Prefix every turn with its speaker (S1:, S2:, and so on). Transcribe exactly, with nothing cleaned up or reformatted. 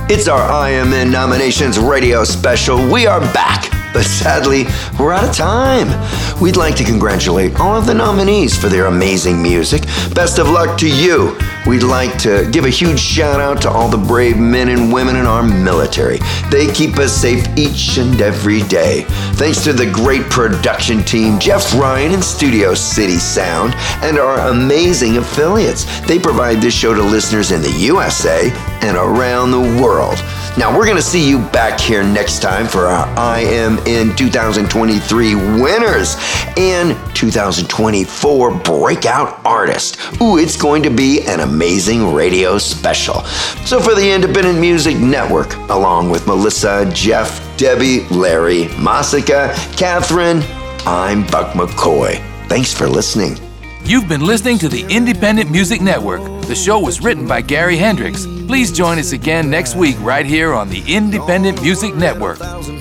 S1: It's our I M N Nominations Radio Special. We are back, but sadly, we're out of time. We'd like to congratulate all of the nominees for their amazing music. Best of luck to you. We'd like to give a huge shout out to all the brave men and women in our military. They keep us safe each and every day. Thanks to the great production team, Jeff Ryan and Studio City Sound, and our amazing affiliates. They provide this show to listeners in the U S A and around the world. Now, we're going to see you back here next time for our I M N twenty twenty-three winners and two thousand twenty-four breakout artist. Ooh, it's going to be an amazing radio special. So for the Independent Music Network, along with Melissa, Jeff, Debbie, Larry, Masika, Catherine, I'm Buck McCoy. Thanks for listening.
S2: You've been listening to the Independent Music Network. The show was written by Gary Hendricks. Please join us again next week right here on the Independent Music Network.